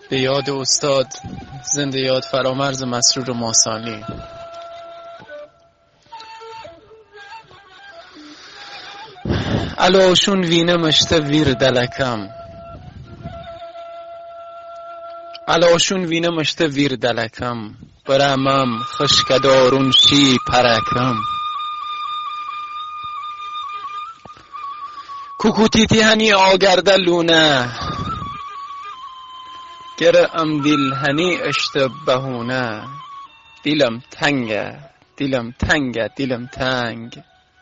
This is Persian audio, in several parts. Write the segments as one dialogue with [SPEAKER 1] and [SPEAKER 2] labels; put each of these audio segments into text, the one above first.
[SPEAKER 1] به یاد استاد زنده یاد فرامرز مسرور ماسانی. الاشون وینم اشته ویر دلکم، الاشون وینم اشته ویر دلکم، برامم خشکدارون شی پرکم. کوکوتیتی هنی آگرده لونه، گره ام دل هنی اشته بهونه. دیلم تنگه دیلم تنگه دیلم تنگ،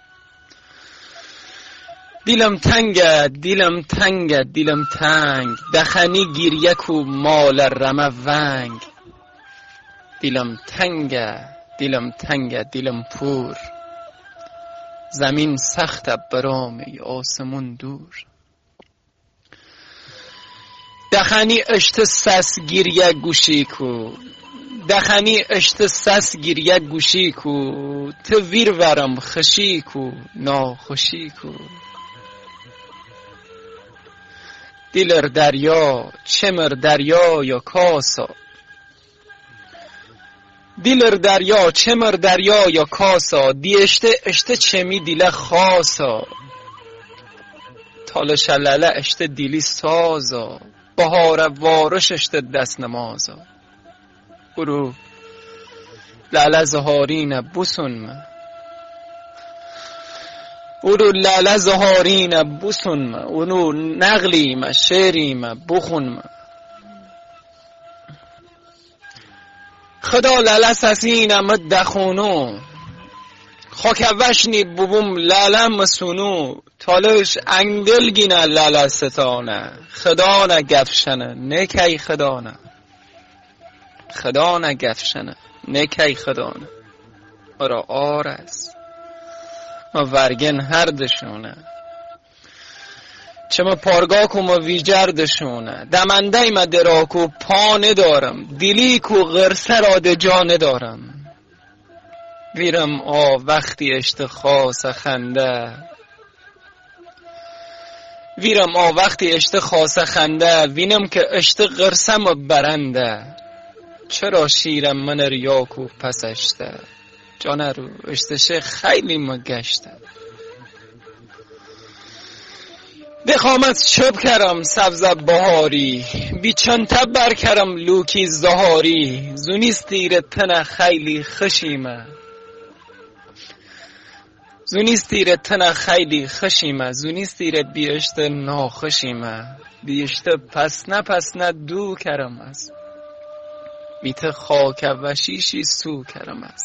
[SPEAKER 1] دیلم تنگه دیلم تنگه دیلم تنگ. دخنی گیریه کو مال رمه ونگ. دیلم تنگه دیلم تنگه دیلم پور، زمین سخت برام آسمون دور. دخنی اشت سس گیریه گوشی کو، دخنی اشت سس گیریه گوشی کو. تو ویر ورم خشی کو ناخوشی کو. دیلر دریا چمر دریا یا کاسا، دیلر دریا چمر دریا یا کاسا. دی اشته چمی دیله خاصا، تال شلله اشته دیلی سازا. بهار وارش اشته دست نمازا. برو لاله زهارین بوسون، برو لاله زهارین بوسون، اونو نقلیم شعریم بخون. خدا لاله سسینم دخونو، خاک وشنی ببوم لاله مسونو. تالش انگل گینه لاله ستانه، خدا نگفشنه نکی خدانه. خدا نگفشنه نکی خدانه. را آرس ما ورگن هر دشونه، چه ما پارگاه کو ما ویجر دشونه. دمنده ایمه دراکو پا ندارم، دیلی کو غرسه را ده جا ندارم. ویرم وقتی اشت خاص خنده، ویرم وقتی اشت خاص خنده. وینم که اشت غرسم برنده، چرا شیرم من ریاکو پسشته. جانه رو اشتشه خیلی مگشته. دخامت چوب کرم سبز بهاری، بی چنته بر کرم لوکی زهاری. زونیستیر تنه خیلی خشیمه، زونیستیر تنه خیلی خشیمه. زونیستیر بیشت ناخشیمه، بیشت پس نه دو کرم است. بیت خاک و شیشی سو کرم است،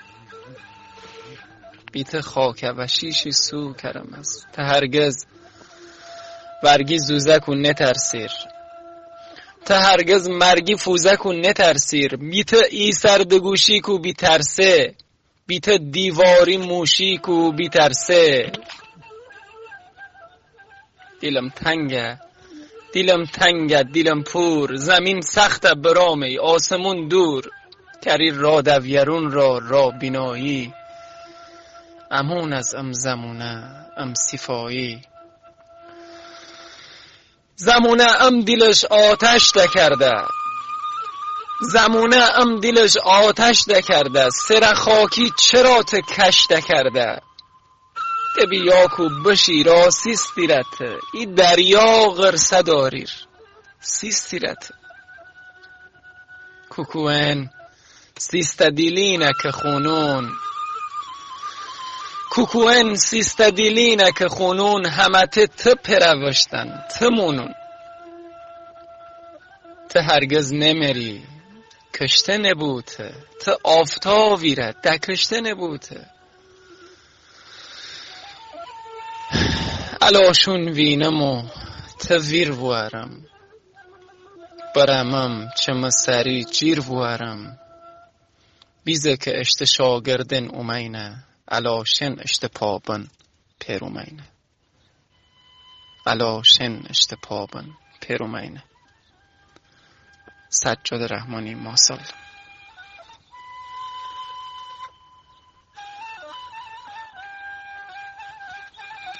[SPEAKER 1] بیت خاک و شیشی سو کرم است. تا هرگز برگی زوزک و نترسیر، تا هرگز مرگی فوزک و نترسیر. بیت ای سردگوشی کو بی ترسه، بیت دیواری موشی کو بی ترسه. دیلم تنگه دیلم تنگه دیلم پور، زمین سخت برامی آسمون دور. کری را دویرون را بینایی، امون از ام زمونه ام صفایی. زمونه ام دلش آتش دکرده، زمونه ام دلش آتش دکرده. سر خاکی چرا ته کش دکرده. دبی یاکو بشی را سیستیرت، ای دریا غرسه داریر سیستیرت. کوکوین سیست دیلینه که خونون، کوکوین سیست دیلینه که خونون. همه ته پروشتن تمونون. ته هرگز نمیری کشته نبوته، ته آفتاویره دکشته نبوته. الاشون وینم و ته ویر وارم، برامم چه سری جیر وارم. بیزه که اشت شاگردن اومینه، الاشن اشت پابن پیرومینه. الاشن اشت پابن پیرومینه. سجاد رحمانی ماسال.